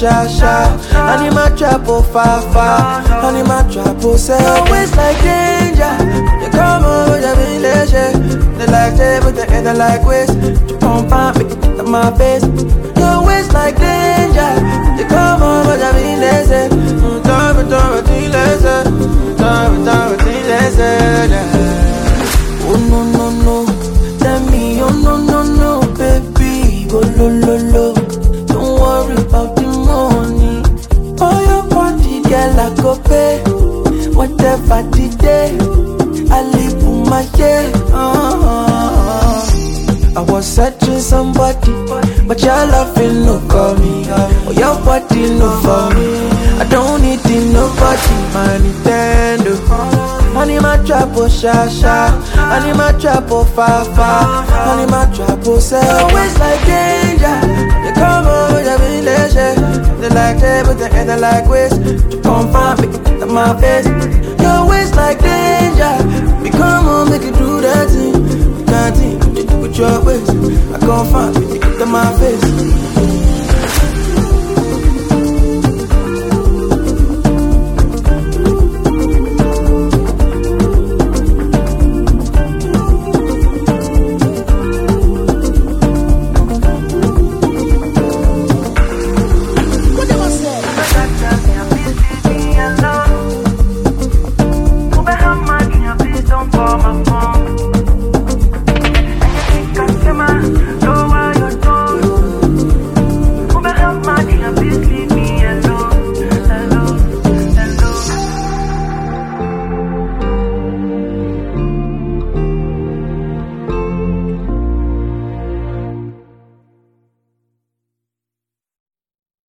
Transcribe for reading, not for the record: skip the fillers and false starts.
sha sha. Anima trap oh fa fa. Anima trap oh say. Your waist like danger. You come over your village. They like table, they end like waist. You pump and make it to my face. Your waist like danger. You come over your village. Oh no no no, tell me oh no no no, baby, go lo lo lo. Don't worry about the money. For your body, girl, I go pay. Whatever the day, I live for my day. I was searching somebody, but your love ain't no call me. Oh, your body no for me. I don't need nobody, my Nintendo. Anima trap oh sha sha. Anima trap oh fa fa. Anima trap oh say. Your waist like danger. You come over your village. They like table, they end like waist. You come find me to my face. Your waist like danger. We come on, make it do that thing. You can't think, you do with your waist. I come find me to my face.